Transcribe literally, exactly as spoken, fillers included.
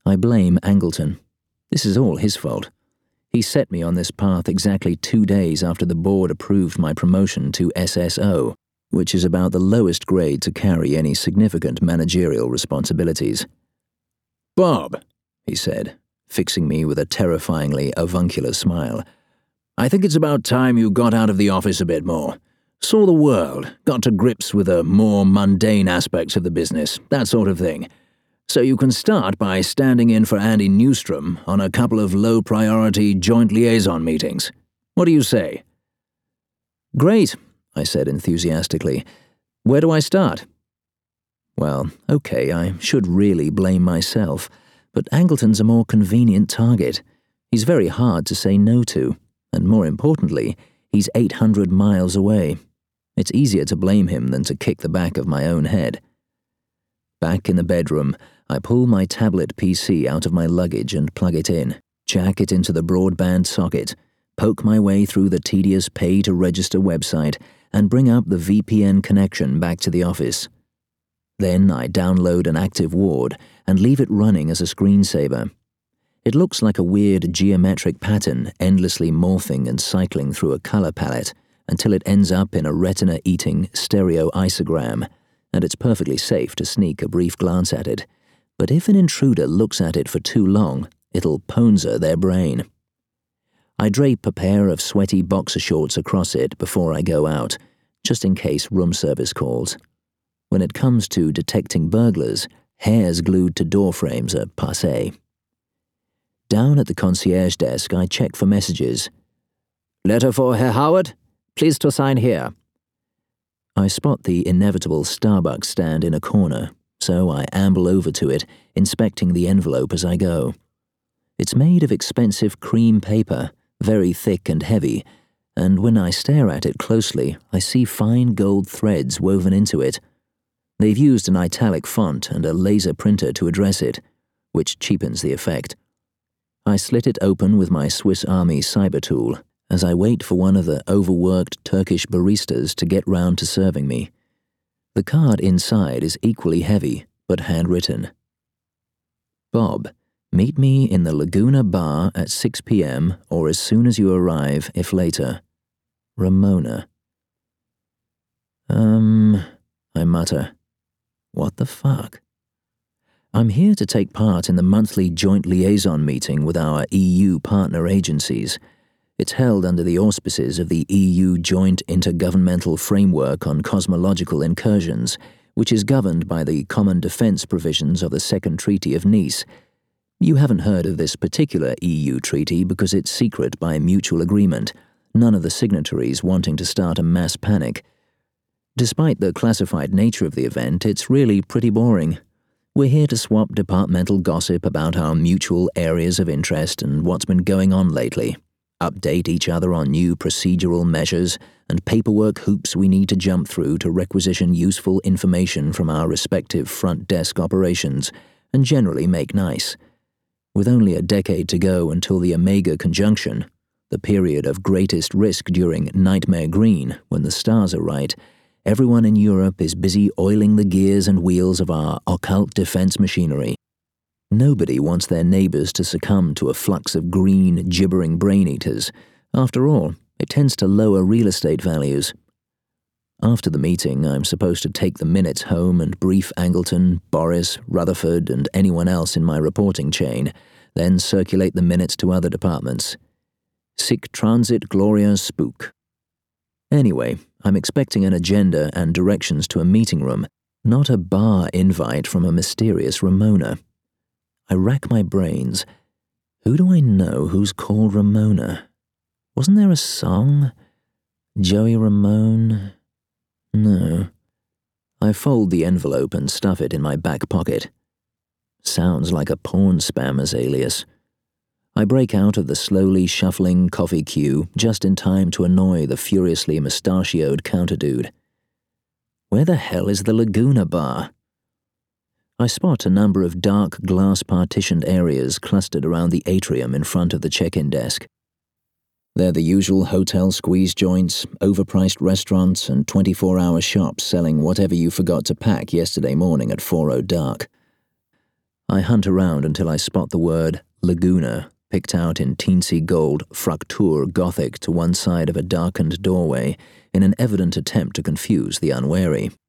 I blame Angleton. This is all his fault. He set me on this path exactly two days after the board approved my promotion to S S O, which is about the lowest grade to carry any significant managerial responsibilities. "Bob," he said, fixing me with a terrifyingly avuncular smile, "I think it's about time you got out of the office a bit more. Saw the world, got to grips with the more mundane aspects of the business, that sort of thing. So you can start by standing in for Andy Newstrom on a couple of low-priority joint liaison meetings. What do you say?" "Great," I said enthusiastically. "Where do I start?" Well, okay, I should really blame myself, but Angleton's a more convenient target. He's very hard to say no to, and more importantly, he's eight hundred miles away. It's easier to blame him than to kick the back of my own head. Back in the bedroom, I pull my tablet P C out of my luggage and plug it in, jack it into the broadband socket, poke my way through the tedious pay-to-register website, and bring up the V P N connection back to the office. Then I download an active ward and leave it running as a screensaver. It looks like a weird geometric pattern endlessly morphing and cycling through a color palette until it ends up in a retina-eating stereoisogram, and it's perfectly safe to sneak a brief glance at it. But if an intruder looks at it for too long, it'll ponza their brain. I drape a pair of sweaty boxer shorts across it before I go out, just in case room service calls. When it comes to detecting burglars, hairs glued to door frames are passé. Down at the concierge desk, I check for messages. "Letter for Herr Howard? Please to sign here." I spot the inevitable Starbucks stand in a corner, so I amble over to it, inspecting the envelope as I go. It's made of expensive cream paper, very thick and heavy, and when I stare at it closely, I see fine gold threads woven into it. They've used an italic font and a laser printer to address it, which cheapens the effect. I slit it open with my Swiss Army cyber tool as I wait for one of the overworked Turkish baristas to get round to serving me. The card inside is equally heavy, but handwritten. "Bob, meet me in the Laguna Bar at six p.m. or as soon as you arrive, if later. Ramona." Um, I mutter. What the fuck? I'm here to take part in the monthly joint liaison meeting with our E U partner agencies. It's held under the auspices of the E U Joint Intergovernmental Framework on Cosmological Incursions, which is governed by the Common Defence provisions of the Second Treaty of Nice. You haven't heard of this particular E U treaty because it's secret by mutual agreement, none of the signatories wanting to start a mass panic. Despite the classified nature of the event, it's really pretty boring. We're here to swap departmental gossip about our mutual areas of interest and what's been going on lately, update each other on new procedural measures and paperwork hoops we need to jump through to requisition useful information from our respective front desk operations, and generally make nice. With only a decade to go until the Omega Conjunction, the period of greatest risk during Nightmare Green, when the stars are right, everyone in Europe is busy oiling the gears and wheels of our occult defense machinery. Nobody wants their neighbors to succumb to a flux of green, gibbering brain-eaters. After all, it tends to lower real estate values. After the meeting, I'm supposed to take the minutes home and brief Angleton, Boris, Rutherford, and anyone else in my reporting chain, then circulate the minutes to other departments. Sic transit gloria spook. Anyway, I'm expecting an agenda and directions to a meeting room, not a bar invite from a mysterious Ramona. I rack my brains. Who do I know who's called Ramona? Wasn't there a song? Joey Ramone? No. I fold the envelope and stuff it in my back pocket. Sounds like a porn spammer's alias. I break out of the slowly shuffling coffee queue just in time to annoy the furiously mustachioed counter-dude. Where the hell is the Laguna Bar? I spot a number of dark glass-partitioned areas clustered around the atrium in front of the check-in desk. They're the usual hotel squeeze joints, overpriced restaurants, and twenty-four hour shops selling whatever you forgot to pack yesterday morning at four oh dark. I hunt around until I spot the word Laguna, picked out in teensy gold Fraktur Gothic to one side of a darkened doorway in an evident attempt to confuse the unwary.